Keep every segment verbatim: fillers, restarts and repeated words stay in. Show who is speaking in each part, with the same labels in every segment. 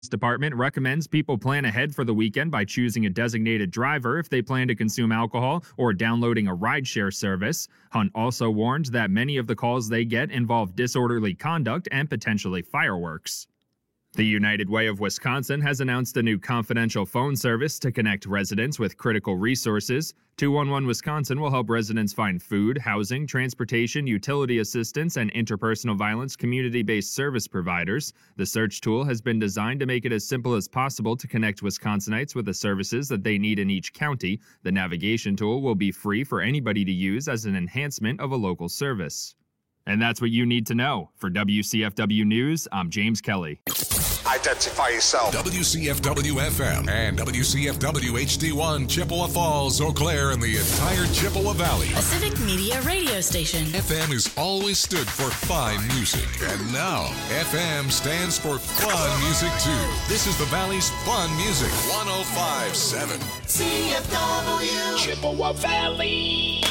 Speaker 1: Department recommends people plan ahead for the weekend by choosing a designated driver if they plan to consume alcohol or downloading a rideshare service. Hunt also warned that many of the calls they get involve disorderly conduct and potentially fireworks. The United Way of Wisconsin has announced a new confidential phone service to connect residents with critical resources. two one one Wisconsin will help residents find food, housing, transportation, utility assistance, and interpersonal violence community-based service providers. The search tool has been designed to make it as simple as possible to connect Wisconsinites with the services that they need in each county. The navigation tool will be free for anybody to use as an enhancement of a local service. And that's what you need to know. For W C F W News, I'm James Kelly.
Speaker 2: Identify yourself.
Speaker 3: W C F W F M and W C F W H D one, Chippewa Falls, Eau Claire, and the entire Chippewa Valley.
Speaker 4: A Civic Media radio station.
Speaker 3: F M has always stood for fine music. And now, F M stands for fun music, too. This is the Valley's fun music. one oh five point seven.
Speaker 2: C F W.
Speaker 5: Chippewa Valley.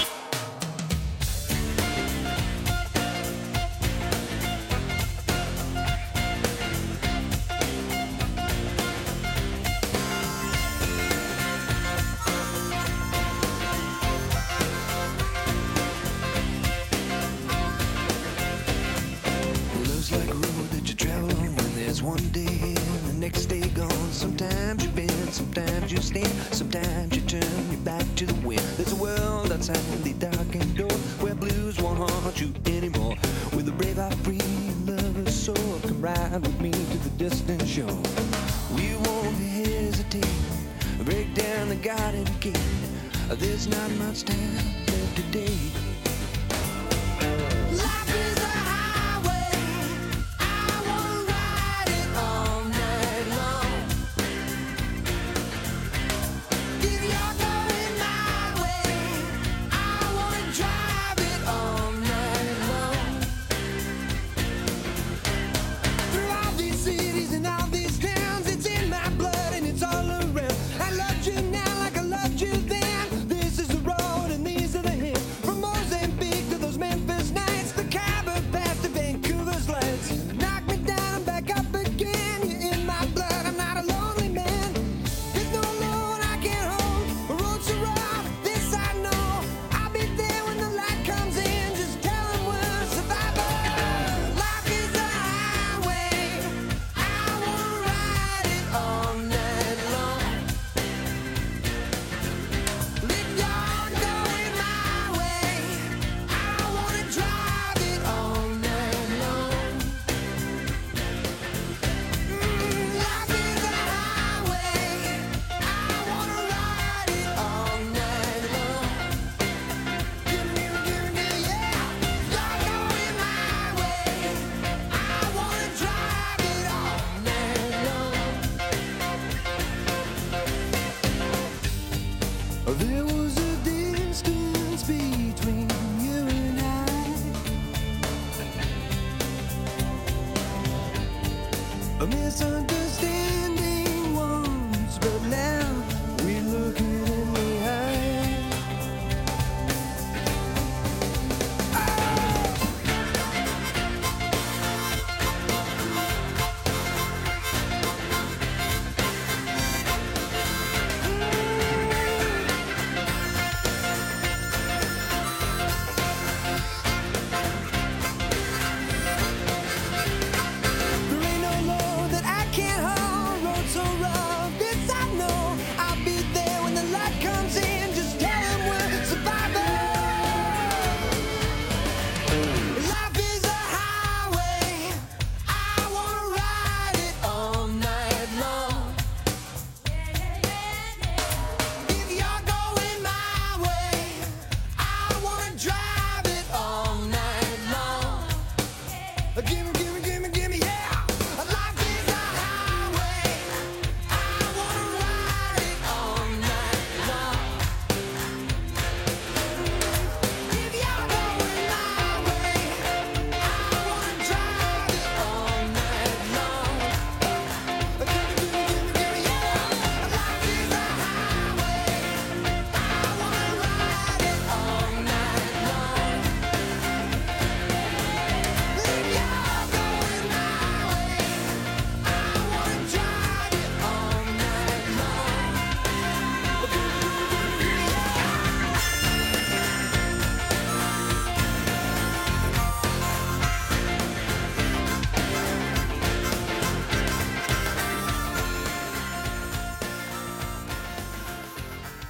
Speaker 6: One day and the next day gone. Sometimes you bend, sometimes you stand, sometimes you turn your back to the wind. There's a world outside the darkened door where blues won't haunt you anymore. With a brave heart, free lover's soul, come ride with me to the distant shore. We won't hesitate, break down the garden gate. There's not much time left today. I loved you now like I loved you then. This is the road and these are the hills. From most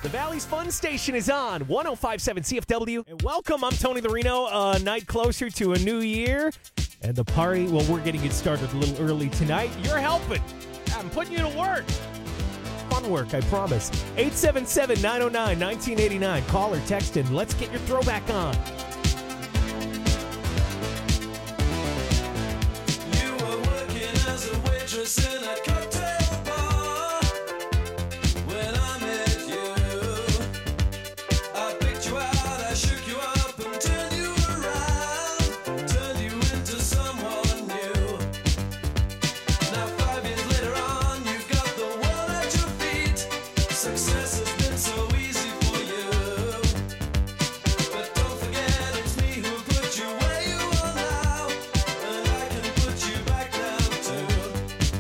Speaker 7: Valley's Fun Station is on one oh five point seven C F W. And welcome, I'm Tony Larino, a night closer to a new year. And the party, well, we're getting it started a little early tonight. You're helping. I'm putting you to work. Fun work, I promise. eight seven seven, nine oh nine, one nine eight nine. Call or text and let's get your throwback on.
Speaker 8: You were working as a waitress in a cocktail bar. When I met you, I picked you out, I shook you up and turned you around, turned you into someone new. Now five years later on, you've got the world at your feet. Success has been so easy for you. But don't forget it's me who put you where you are now, and I can put you back down too.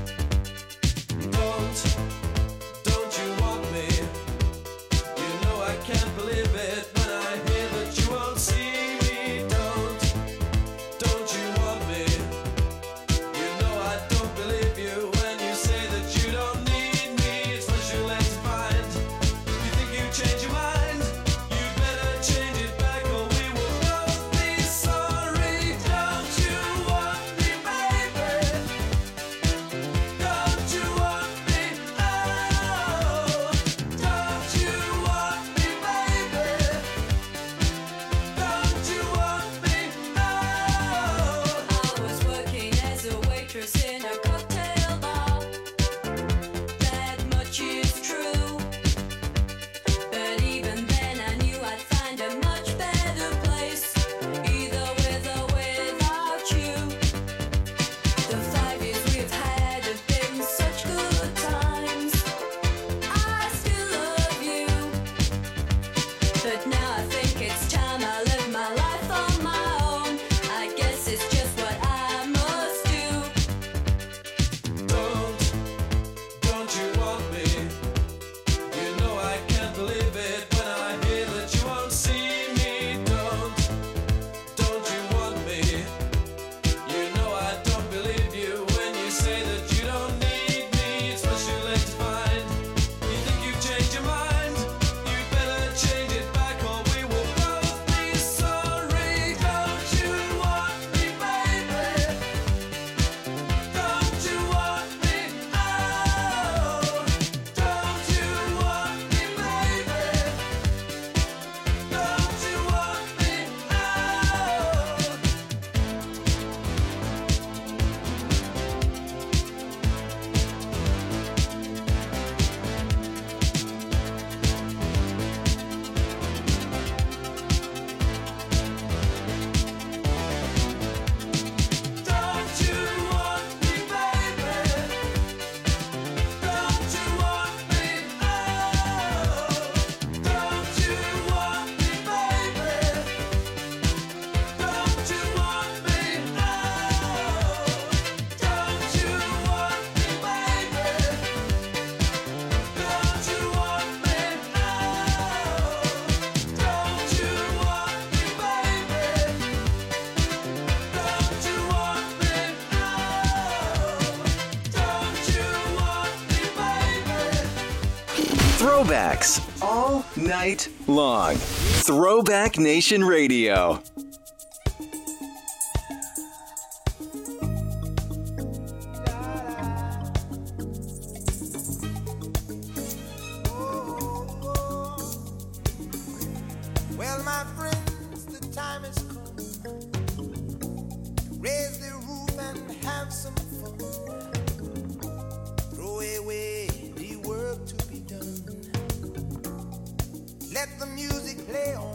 Speaker 8: Don't, don't you want me? You know I can't believe it when I hear that you won't see me. Don't, don't you want me? You know I don't believe you when you say that you don't need me. It's what you like to find. You think you change your mind? You better change it back or we will both be sorry. Don't you want me, baby? Don't you want me? Oh, don't you want me, baby? Don't you want me? Oh.
Speaker 9: I was working as a waitress in a cocktail bar. That much is true. But even then I knew I'd find a much better place, either with or without you. The five years we've had have been such good times. I still love you. But now I think it's time I live my life on my own. I guess it's just what I must do.
Speaker 8: Don't, don't you want me? You know I can't believe it when I hear that you won't see me. Don't, don't you want me? You know I don't believe you when you say that you don't need me. It's what you like to find. You think you've changed your mind? You better change it back or we will both be sorry. Don't you want me, baby? Don't you want me? Oh, don't you want me, baby? Don't you want me? Oh. Don't you want me, baby? Don't you want me? Oh, don't you want me, baby? Don't you want me? Oh, don't you want me, baby? Don't you want me? Oh, don't you want me, baby? Don't you want me? Oh, don't you want me, baby?
Speaker 10: Throwbacks all night long. Throwback Nation Radio.
Speaker 6: Well, my friends, the time has come. Raise the roof and have some fun. Throw away the work to be done. Let the music play on.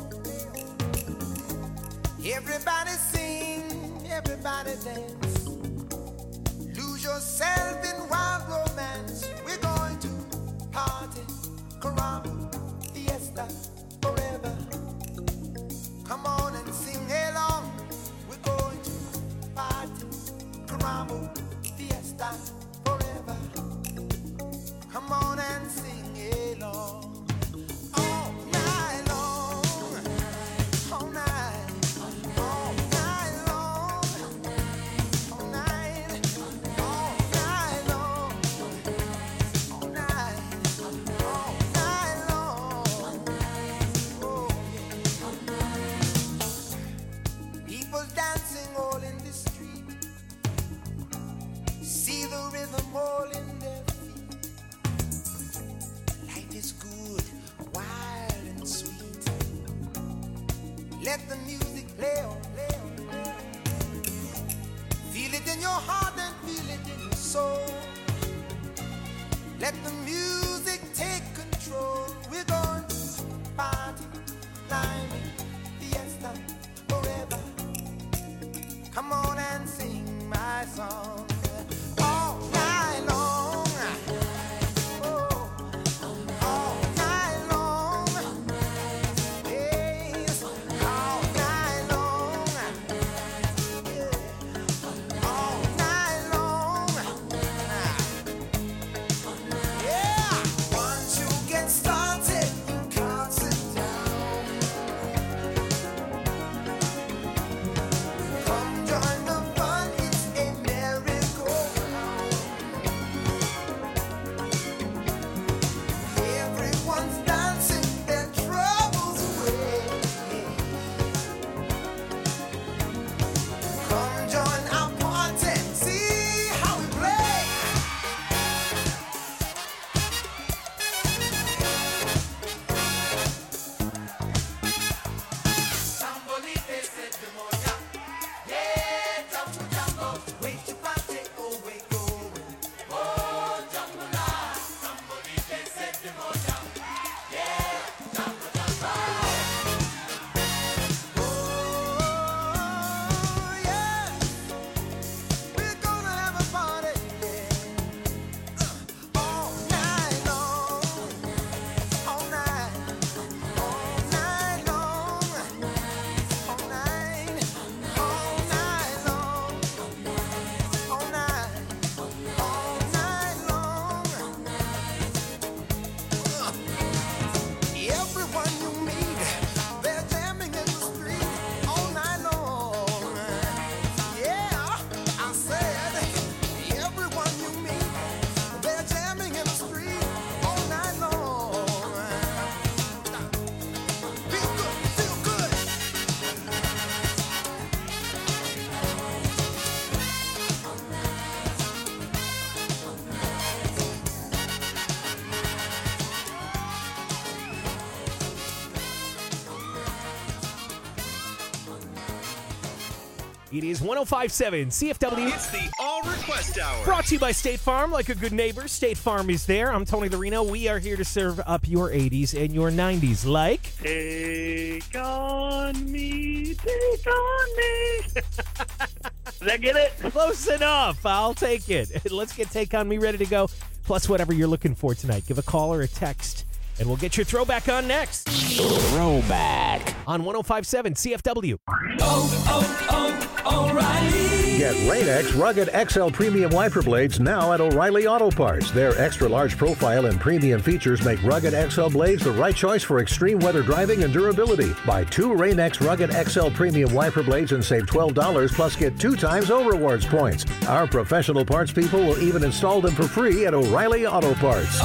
Speaker 6: Everybody sing, everybody dance. Lose yourself in wild romance. We're going to party, caramba, fiesta, forever. Come on and sing along. We're going to party, caramba, fiesta, forever. Come on and sing along. All night long, all night, all night long, all night, all night long. Let the music take control. We're going to party, climbing, fiesta, forever. Come on and sing my song all night long. Oh, all night long. Yes, all night long. Yeah, all night long. Yeah, once you get started, you can't sit down. Come join the fun, it's a merry-go-round. Everyone's dancing their troubles away. Come join our party, see how we play. Sambolite se demonia, yeah, jumbo jumbo, wait to party, oh we going, oh jumbo la. Sambolite se demonia, yeah, jumbo jumbo. Oh yeah, we're gonna have a party, yeah, all night long, all night, all night long. All night, all night long, all night, all night long. Everyone you meet, they're jamming in the street all night long. Yeah, I said, everyone you meet, they're jamming in the street all night long. Feel good, feel good.
Speaker 7: It is one oh five point seven C F W.
Speaker 11: It's the All Request Hour.
Speaker 7: Brought to you by State Farm. Like a good neighbor, State Farm is there. I'm Tony the Reno. We are here to serve up your eighties and your nineties. Like,
Speaker 5: Take on me, take on me. Did I get it?
Speaker 7: close enough. I'll take it. Let's get Take On Me ready to go. Plus, whatever you're looking for tonight. Give a call or a text, and we'll get your throwback on next. Throwback. On one oh five point seven C F W.
Speaker 12: Get Rain-X Rugged X L Premium Wiper Blades now at O'Reilly Auto Parts. Their extra large profile and premium features make Rugged X L blades the right choice for extreme weather driving and durability. Buy two Rain-X Rugged X L Premium Wiper Blades and save twelve dollars plus get two times O Rewards points. Our professional parts people will even install them for free at O'Reilly Auto Parts.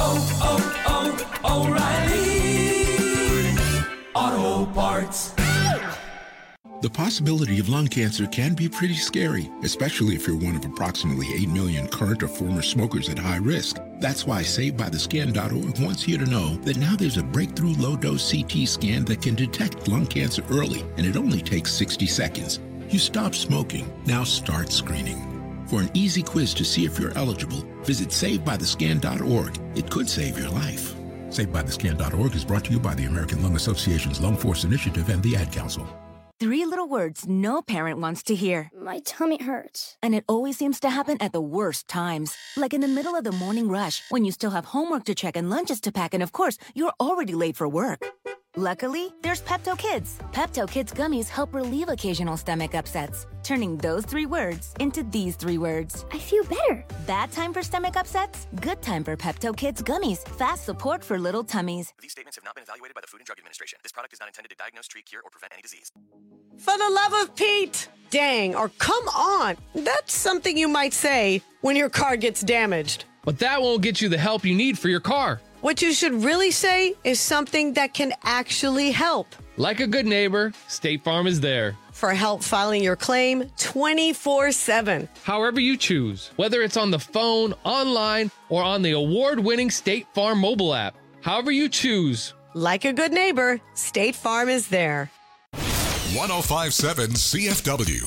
Speaker 8: Auto Parts.
Speaker 13: The possibility of lung cancer can be pretty scary, especially if you're one of approximately eight million current or former smokers at high risk. That's why Saved By The Scan dot org wants you to know that now there's a breakthrough low-dose C T scan that can detect lung cancer early, and it only takes sixty seconds. You stop smoking, now start screening. For an easy quiz to see if you're eligible, visit Saved By The Scan dot org. It could save your life. Saved By The Scan dot org is brought to you by the American Lung Association's Lung Force Initiative and the Ad Council.
Speaker 14: Three little words no parent wants to hear.
Speaker 15: My tummy hurts.
Speaker 14: And it always seems to happen at the worst times. Like in the middle of the morning rush, when you still have homework to check and lunches to pack, and of course, you're already late for work. Luckily, there's Pepto Kids. Pepto Kids gummies help relieve occasional stomach upsets, turning those three words into these three words.
Speaker 15: I feel better.
Speaker 14: Bad time for stomach upsets? Good time for Pepto Kids gummies. Fast support for little tummies.
Speaker 16: These statements have not been evaluated by the Food and Drug Administration. This product is not intended to diagnose, treat, cure, or prevent any disease.
Speaker 17: For the love of Pete! Dang, or come on! That's something you might say when your car gets damaged.
Speaker 18: But that won't get you the help you need for your car.
Speaker 17: What you should really say is something that can actually help.
Speaker 18: Like a good neighbor, State Farm is there.
Speaker 17: For help filing your claim twenty-four seven.
Speaker 18: However you choose, whether it's on the phone, online, or on the award-winning State Farm mobile app. However you choose.
Speaker 17: Like a good neighbor, State Farm is there.
Speaker 3: one oh five point seven C F W.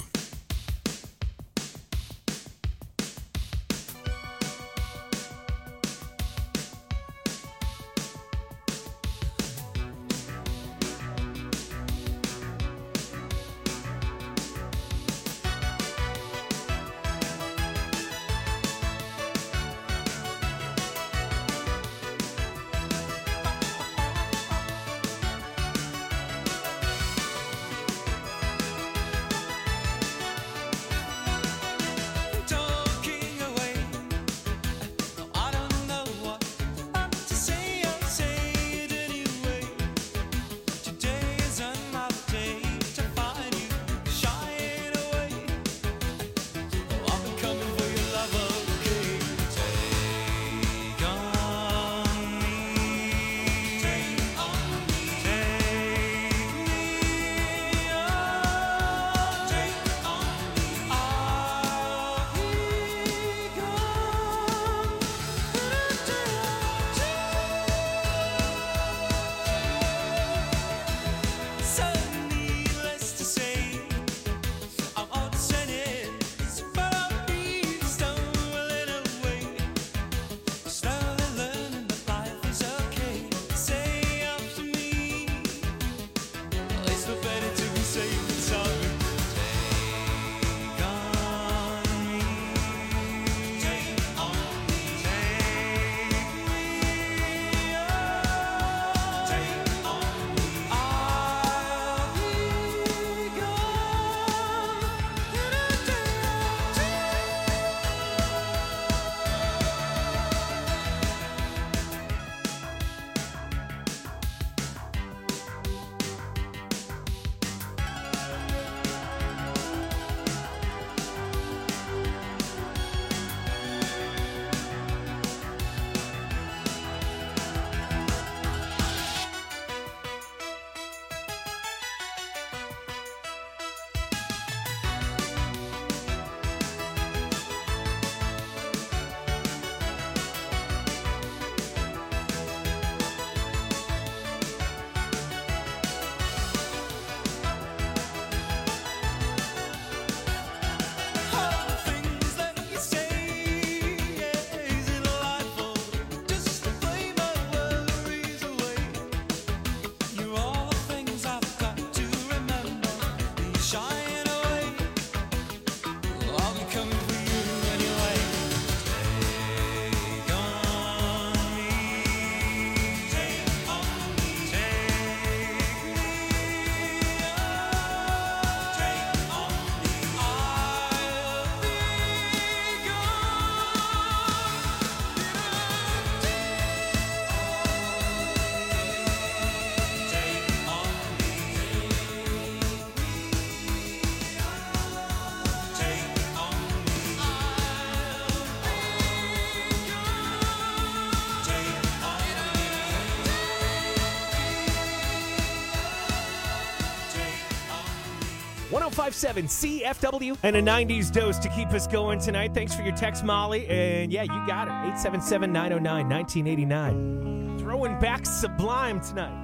Speaker 7: one oh five point seven C F W. And a nineties dose to keep us going tonight. Thanks for your text, Molly. And yeah, you got it. eight seven seven, nine oh nine, nineteen eighty-nine. Throwing back Sublime tonight.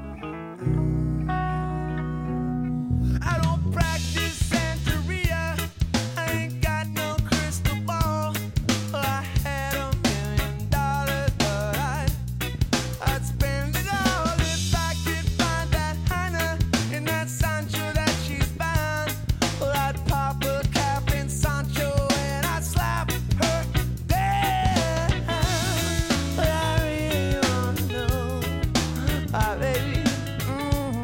Speaker 8: I don't practice Santeria. I ain't got no crystal ball. I had a million dollars, but I, I'd spend it all if I could find that Hannah in that Sancho that she's bound. Well, I'd pop a cap in Sancho and I'd slap her down. But I really wanna know, ah, baby, mm-hmm.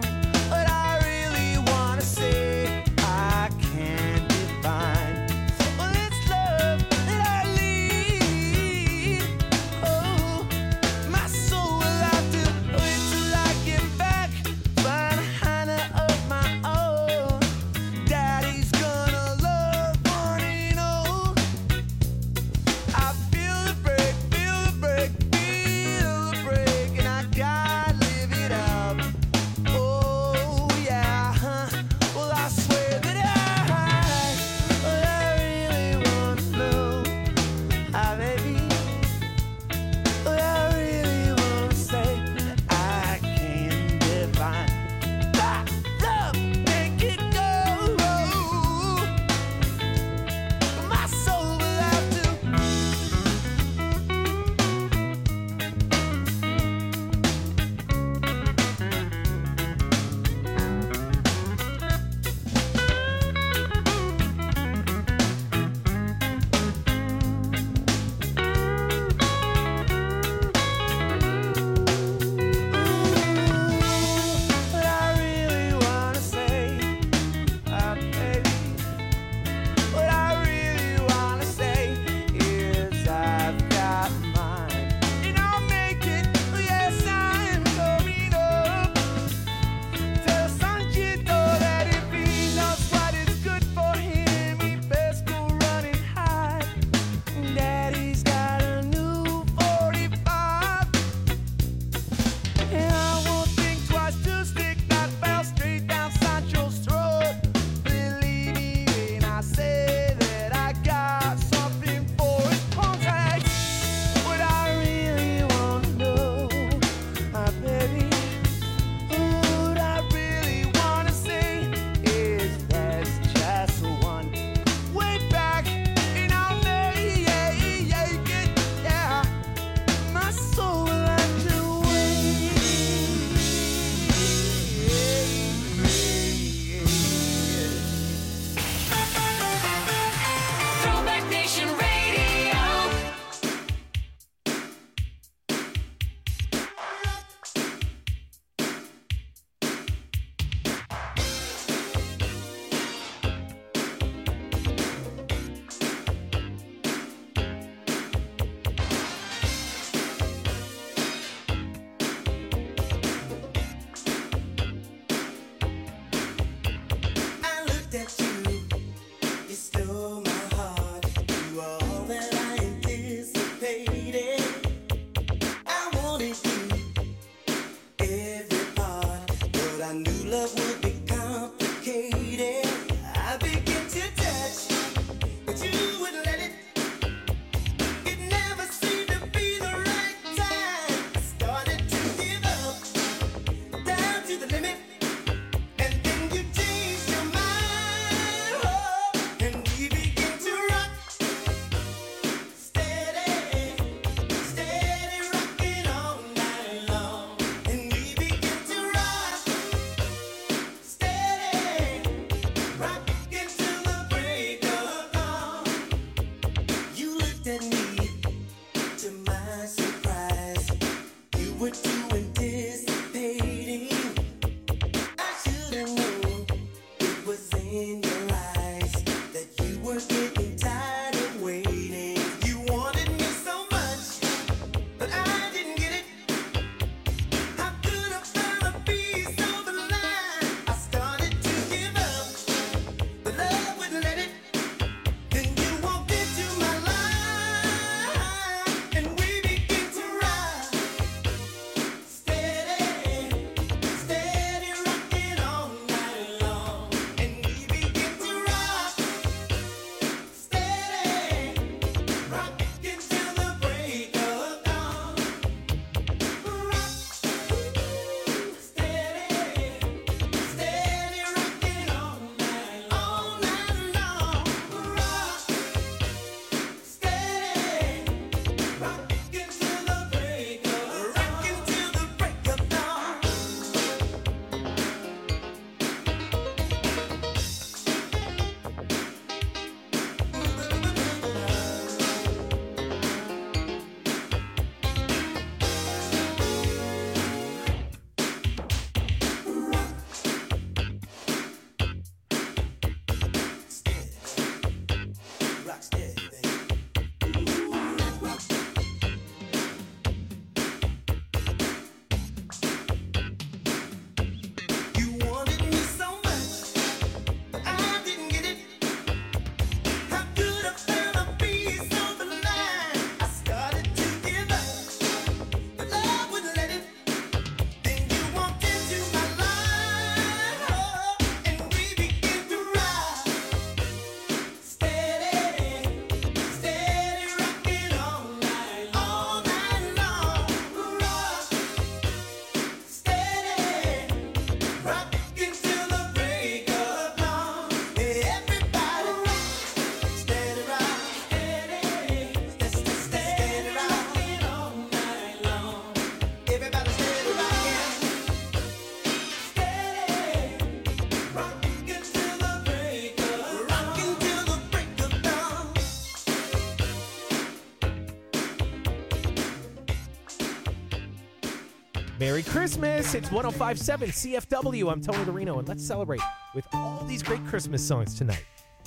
Speaker 7: Merry Christmas. It's one oh five point seven C F W. I'm Tony Dorino, and let's celebrate with all these great Christmas songs tonight.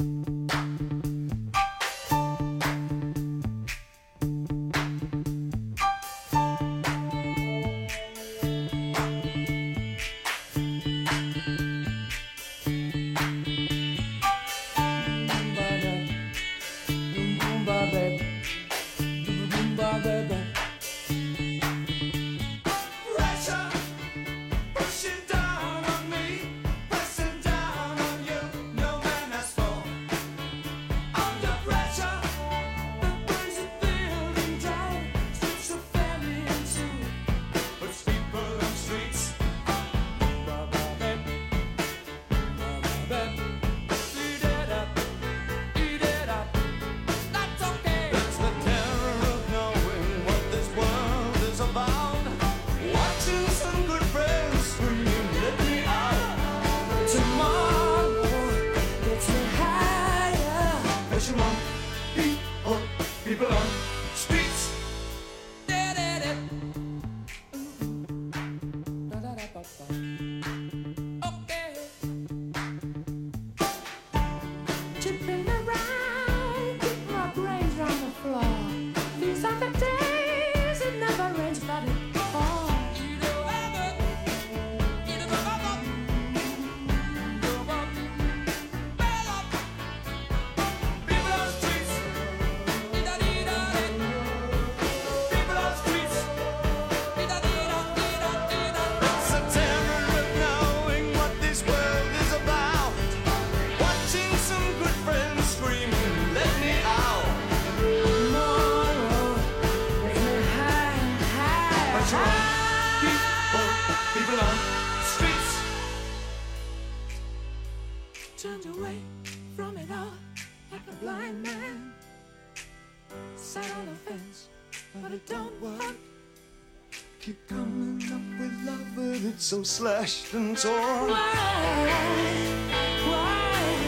Speaker 8: Turned away from it all like a blind man. Sat on the fence, but it don't work.
Speaker 6: Keep coming up with love, but it's so slashed and torn.
Speaker 8: Why? Why?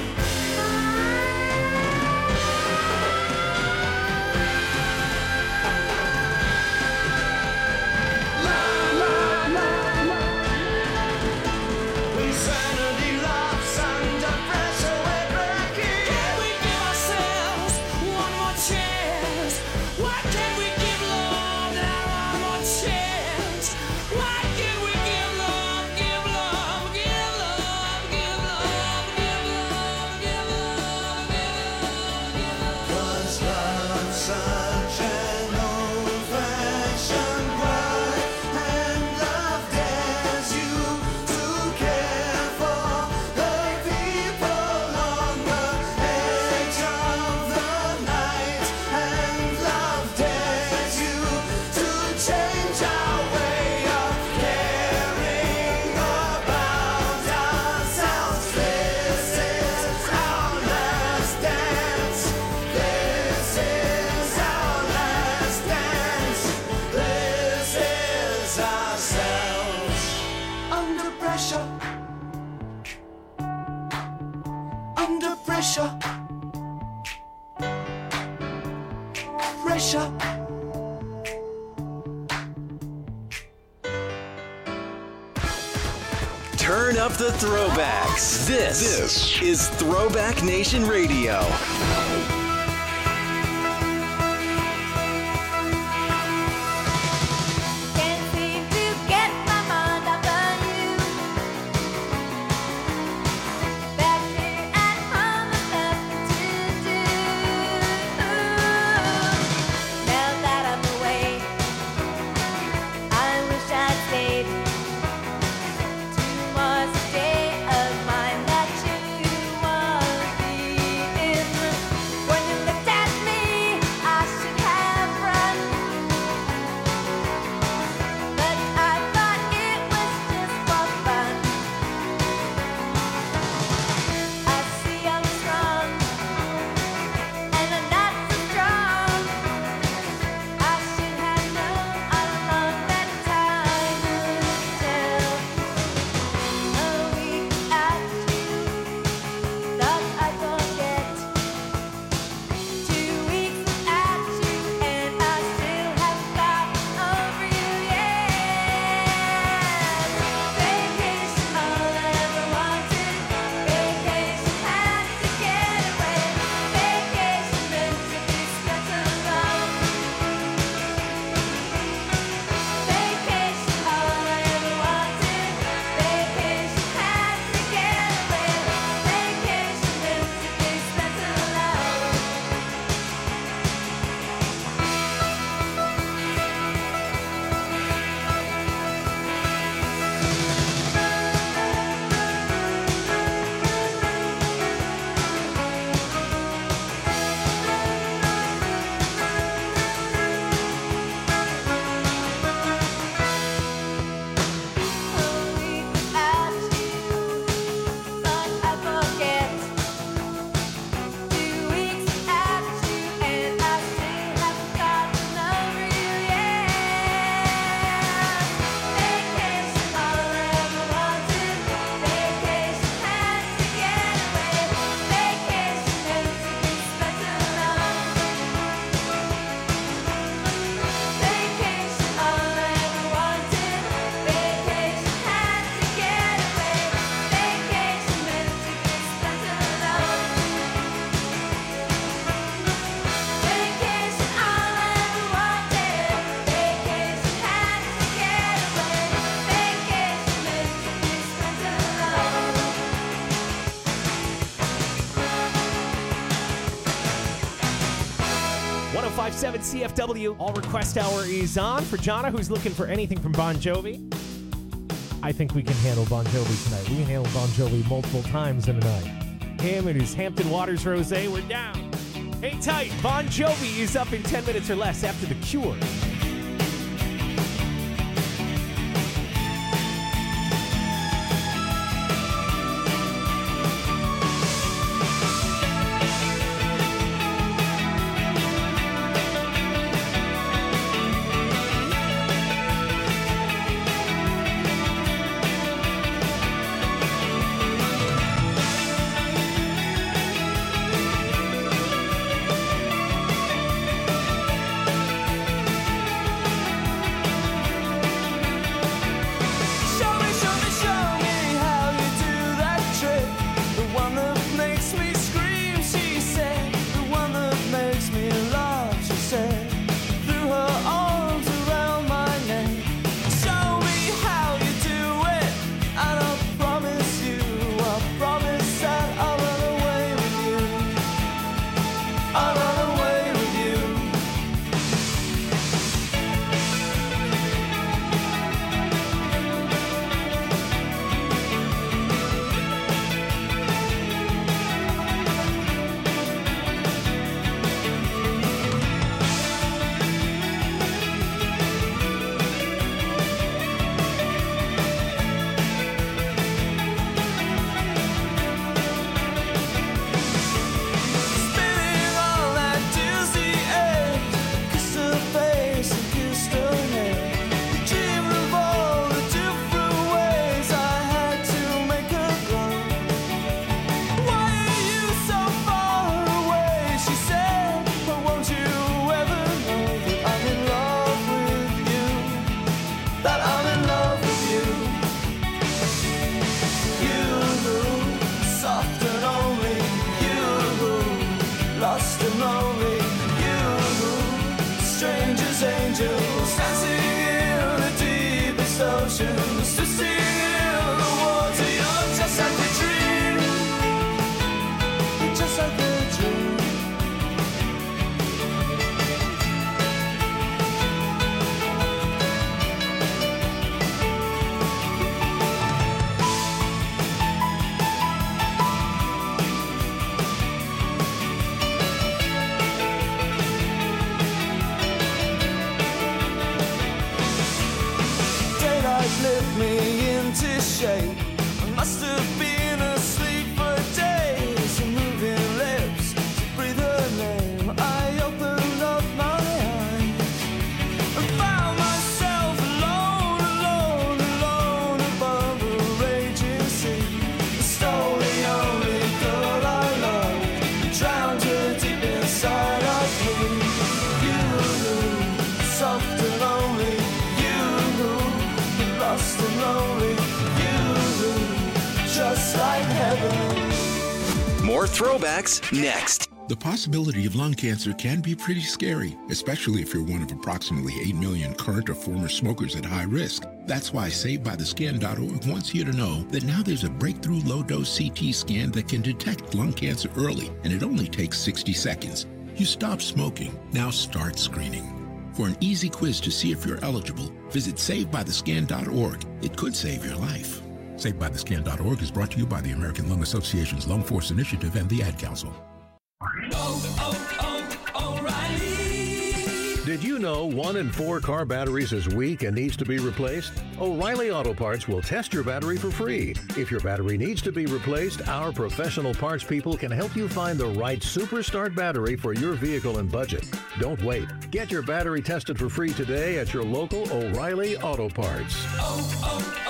Speaker 6: Pressure. Pressure.
Speaker 10: Turn up the throwbacks. This, this is Throwback Nation Radio.
Speaker 8: When
Speaker 7: five seven C F W. All Request Hour is on. For Jonna, who's looking for anything from Bon Jovi, I think we can handle Bon Jovi tonight. We can handle Bon Jovi multiple times in a night. Him and his Hampton Waters Rosé, we're down. Hang tight. Bon Jovi is up in ten minutes or less after The Cure.
Speaker 8: Lift me into shape. I must have been asleep for days. Moving lips to breathe her name. I opened up my eyes and found myself alone, alone, alone above a raging sea. Stole the only girl I loved, drowned her deep inside of me. You, soft and lonely. Lost and lonely, you, just like heaven.
Speaker 10: More throwbacks next.
Speaker 13: The possibility of lung cancer can be pretty scary, especially if you're one of approximately eight million current or former smokers at high risk. That's why Saved By The Scan dot org wants you to know that now there's a breakthrough low-dose C T scan that can detect lung cancer early, and it only takes sixty seconds. You stop smoking, now start screening. For an easy quiz to see if you're eligible, visit Saved By The Scan dot org. It could save your life. Saved By The Scan dot org is brought to you by the American Lung Association's Lung Force Initiative and the Ad Council.
Speaker 8: Oh, oh, oh, O'Reilly.
Speaker 12: Did you know one in four car batteries is weak and needs to be replaced? O'Reilly Auto Parts will test your battery for free. If your battery needs to be replaced, our professional parts people can help you find the right Superstart battery for your vehicle and budget. Don't wait. Get your battery tested for free today at your local O'Reilly Auto Parts.
Speaker 8: Oh,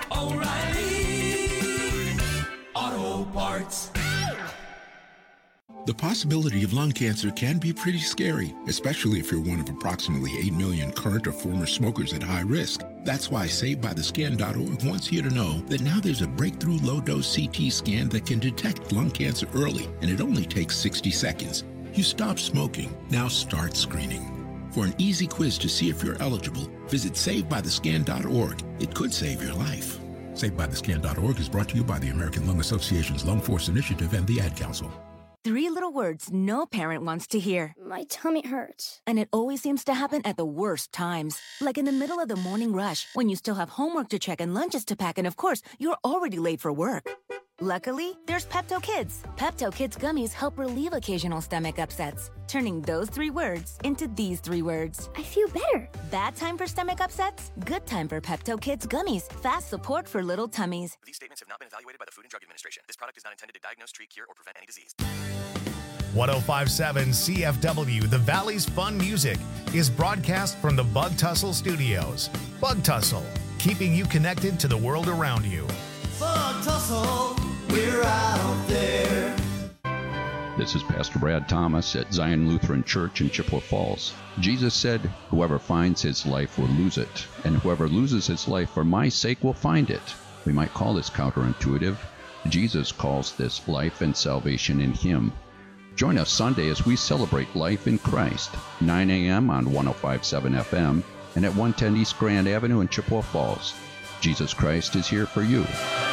Speaker 8: oh, oh, O'Reilly Auto Parts.
Speaker 13: The possibility of lung cancer can be pretty scary, especially if you're one of approximately eight million current or former smokers at high risk. That's why Saved By The Scan dot org wants you to know that now there's a breakthrough low-dose C T scan that can detect lung cancer early, and it only takes sixty seconds. You stop smoking, now start screening. For an easy quiz to see if you're eligible, visit Saved By The Scan dot org. It could save your life. Saved By The Scan dot org is brought to you by the American Lung Association's Lung Force Initiative and the Ad Council.
Speaker 14: Three little words no parent wants to hear.
Speaker 15: My tummy hurts.
Speaker 14: And it always seems to happen at the worst times. Like in the middle of the morning rush, when you still have homework to check and lunches to pack, and of course, you're already late for work. Luckily, there's Pepto Kids. Pepto Kids gummies help relieve occasional stomach upsets, turning those three words into these three words.
Speaker 15: I feel better.
Speaker 14: Bad time for stomach upsets? Good time for Pepto Kids gummies. Fast support for little tummies.
Speaker 16: These statements have not been evaluated by the Food and Drug Administration. This product is not intended to diagnose, treat, cure, or prevent any disease.
Speaker 19: one oh five point seven C F W, the Valley's Fun Music, is broadcast from the Bug Tussle Studios. Bug Tussle, keeping you connected to the world around you.
Speaker 8: Bug Tussle, we're out there.
Speaker 20: This is Pastor Brad Thomas at Zion Lutheran Church in Chippewa Falls. Jesus said, "Whoever finds his life will lose it, and whoever loses his life for my sake will find it." We might call this counterintuitive. Jesus calls this life and salvation in him. Join us Sunday as we celebrate life in Christ, nine a.m. on one oh five point seven F M and at one ten East Grand Avenue in Chippewa Falls. Jesus Christ is here for you.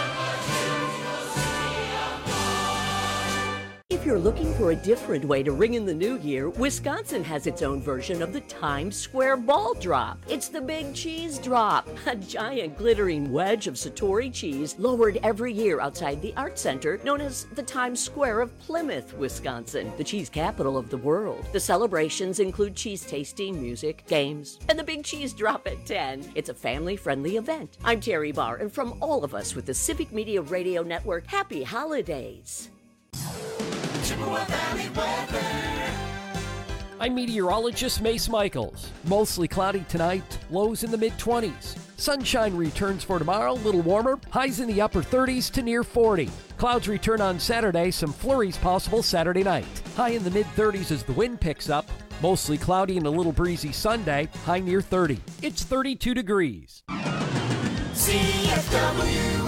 Speaker 21: If you're looking for a different way to ring in the new year, Wisconsin has its own version of the Times Square Ball Drop. It's the Big Cheese Drop, a giant glittering wedge of Satori cheese lowered every year outside the Art Center, known as the Times Square of Plymouth, Wisconsin, the cheese capital of the world. The celebrations include cheese tasting, music, games, and the Big Cheese Drop at ten. It's a family-friendly event. I'm Terry Barr, and from all of us with the Civic Media Radio Network, happy holidays.
Speaker 8: Chippewa Valley weather.
Speaker 22: I'm meteorologist Mace Michaels. Mostly cloudy tonight, lows in the mid twenties. Sunshine returns for tomorrow, a little warmer, highs in the upper thirties to near forty. Clouds return on Saturday, some flurries possible Saturday night. High in the mid thirties as the wind picks up. Mostly cloudy and a little breezy Sunday, high near thirty. It's thirty-two degrees.
Speaker 8: C F W.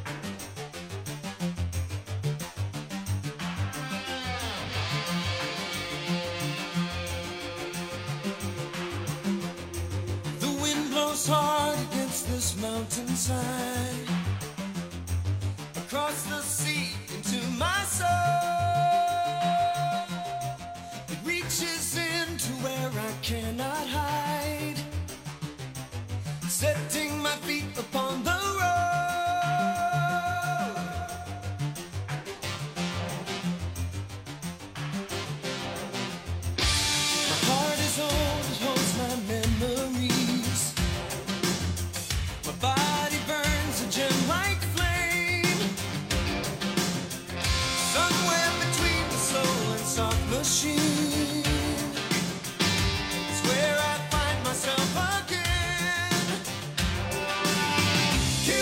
Speaker 8: Hard against this mountainside, across the sea into my soul. It reaches into where I cannot hide, setting my feet upon the road. My heart is old, it holds my memories. Body burns a gem-like flame, somewhere between the soul and soft machine. It's where I find myself again.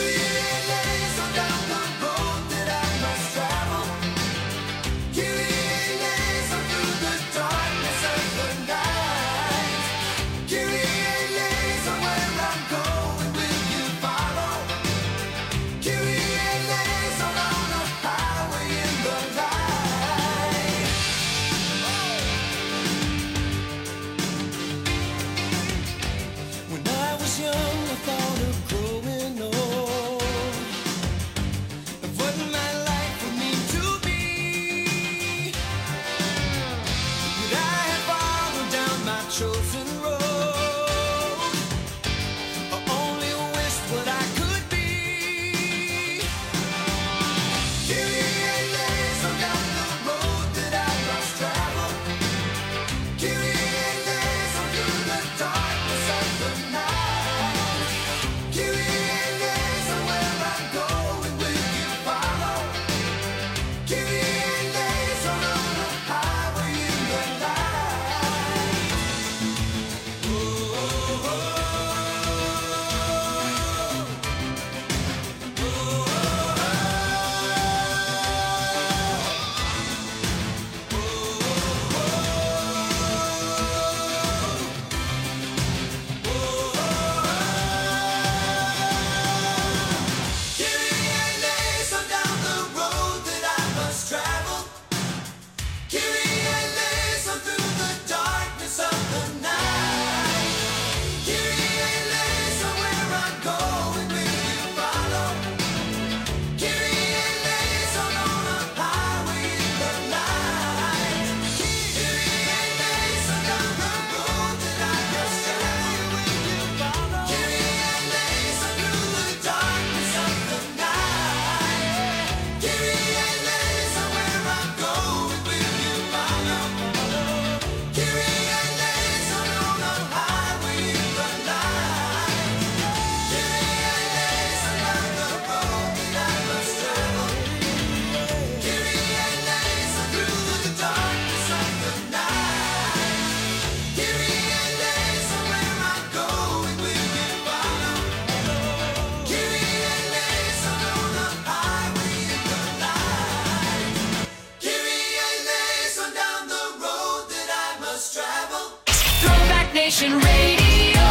Speaker 8: Nation Radio.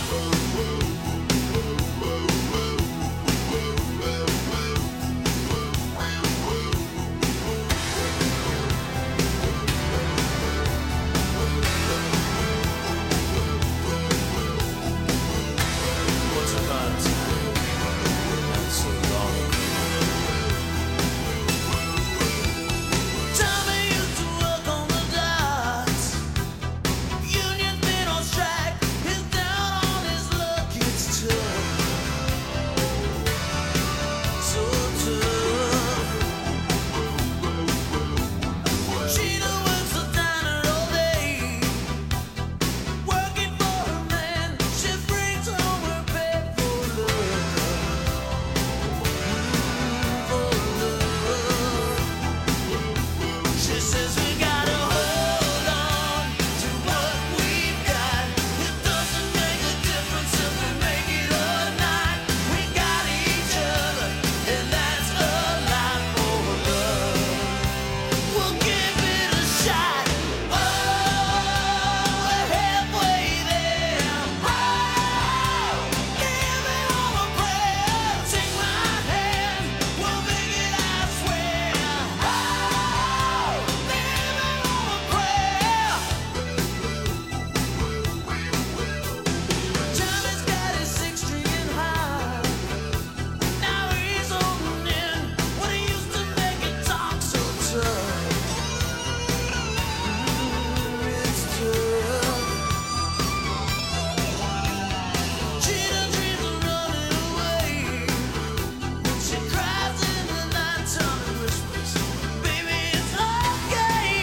Speaker 8: What's about time? Not so long Tommy used to work on the docks. Union's been on strike. He's down on his luck. It's tough. So tough. Sheena works the diner all day. Working for her man. She brings home her bed for love. For love. She says we gotta hold on to what we've got. It doesn't make a difference if we make it or not. We got each other, and that's a lot for love. We'll give it a shot. Oh, we're halfway there. Oh, give it all a prayer. Take my hand, we'll make it, I swear. Oh, give it all a prayer. Johnny's got his six string and high. Now he's holding in when he used to make it talk so tough. It's tough. Cheetah dreams of running away. She cries in the night time and whispers, "Baby, it's okay."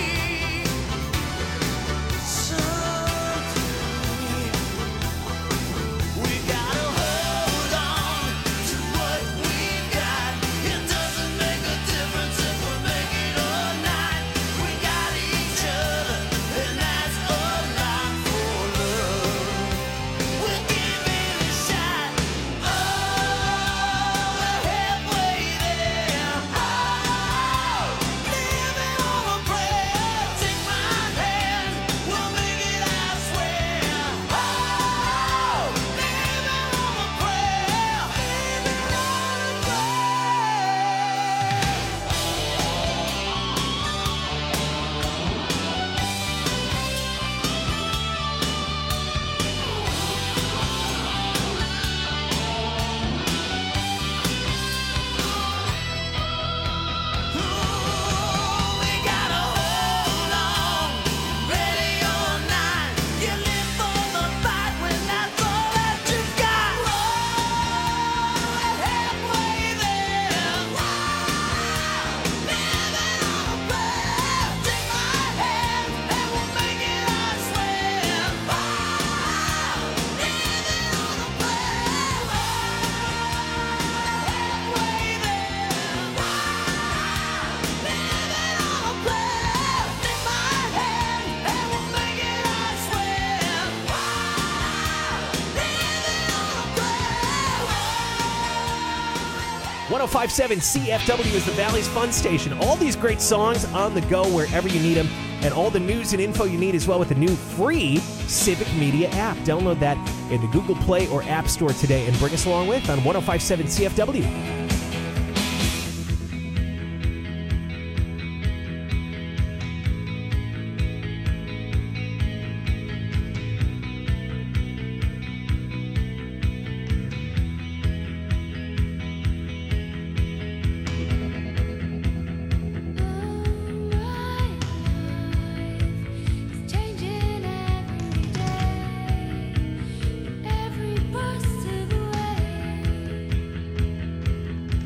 Speaker 8: Someday we gotta hold on to what we got. It doesn't make a difference if we make it or not. We got each other, and that's a lot for love. We'll give it a shot. Oh, we're halfway there. Oh, live it on a prayer. Take my hand, we'll make it, I swear. Oh, live it on a prayer. Live it on a We gotta hold on, ready or not. You live for the fight when that's all that you got. Oh, we're halfway there. Live it on a prayer. Take my hand and we'll make it, I swear. Oh, live it on a prayer. Halfway there. Live it on a prayer. Take my hand and we'll make it, I swear. Live it on a prayer.
Speaker 7: one oh five point seven C F W is the Valley's Fun Station. All these great songs on the go wherever you need them, and all the news and info you need as well with the new free Civic Media app. Download that in the Google Play or App Store today and bring us along with on one oh five point seven C F W.
Speaker 8: Changing every day, every bus to the way.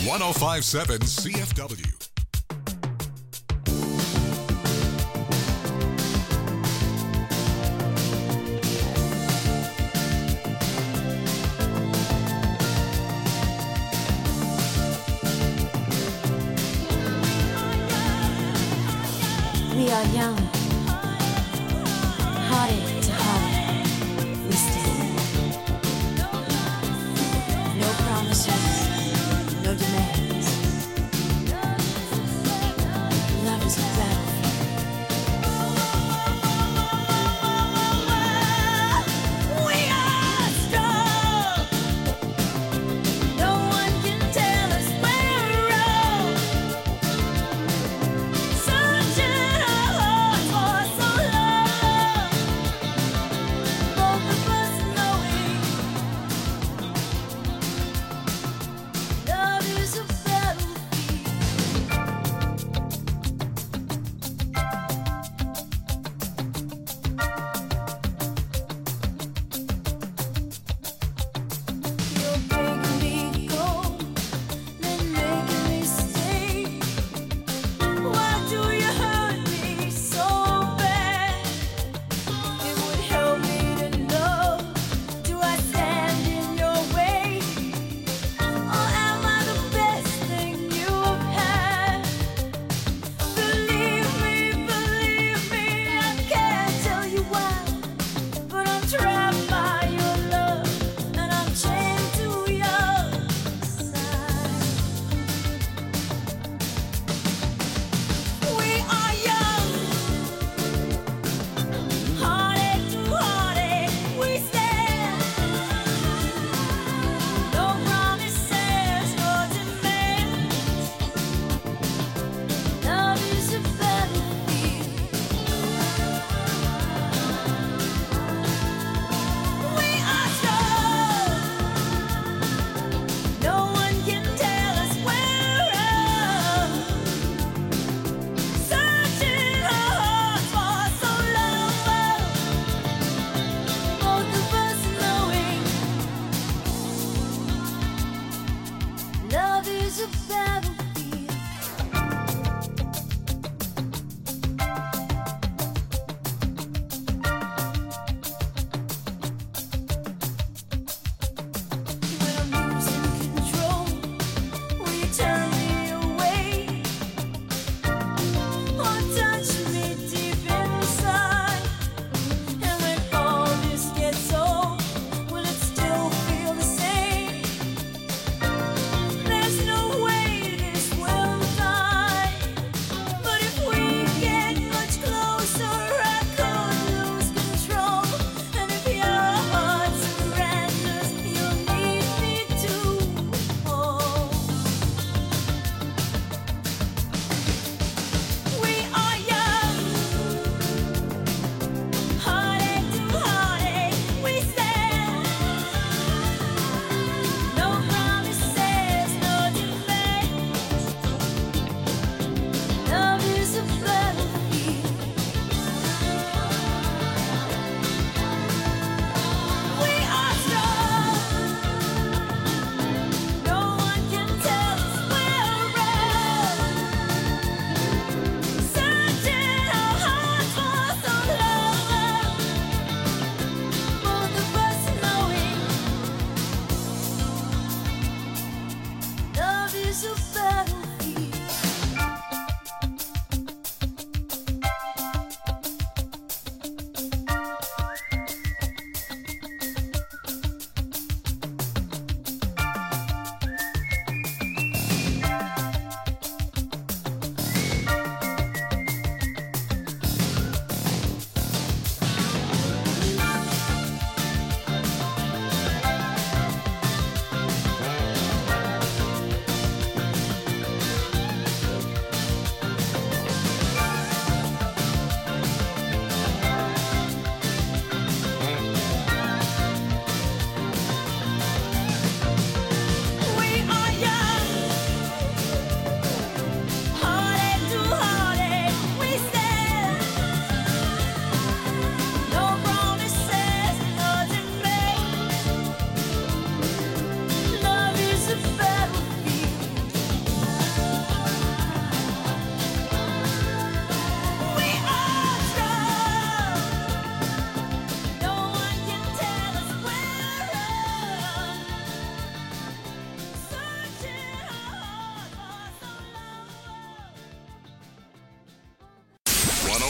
Speaker 3: one oh five point seven C F W.
Speaker 9: We are young, hearted to heart, we stand. No promises, no demands. Love is a battlefield. We are strong. No one can tell us we're wrong. Sunshine our hearts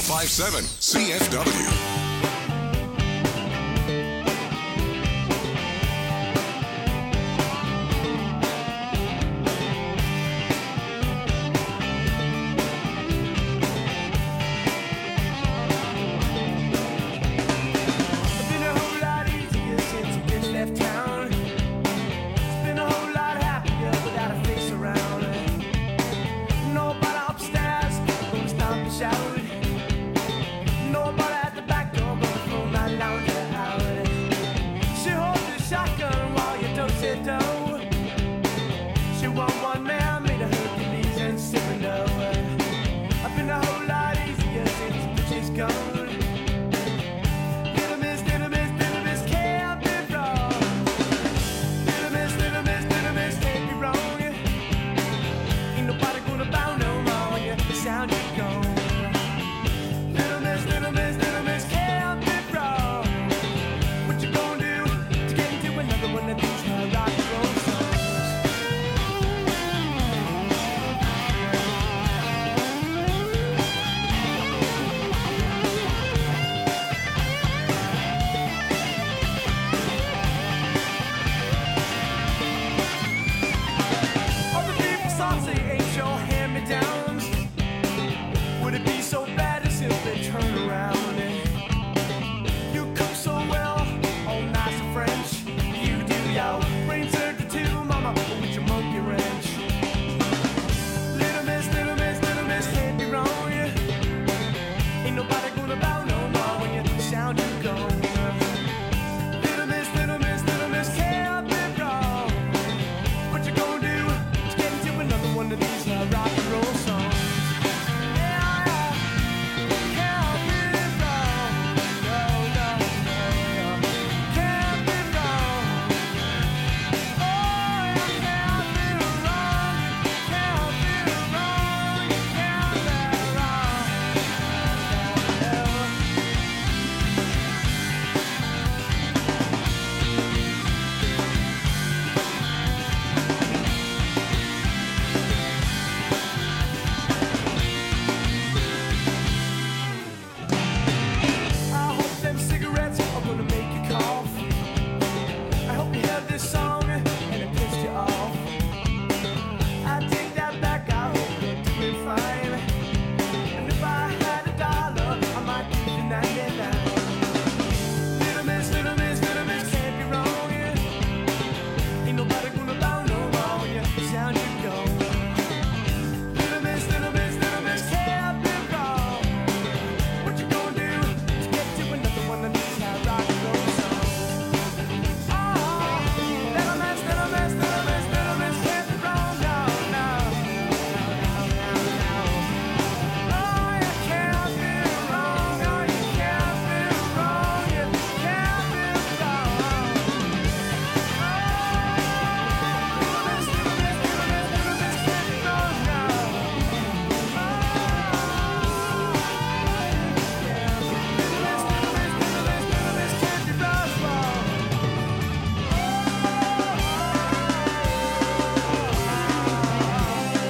Speaker 3: five seven C F W.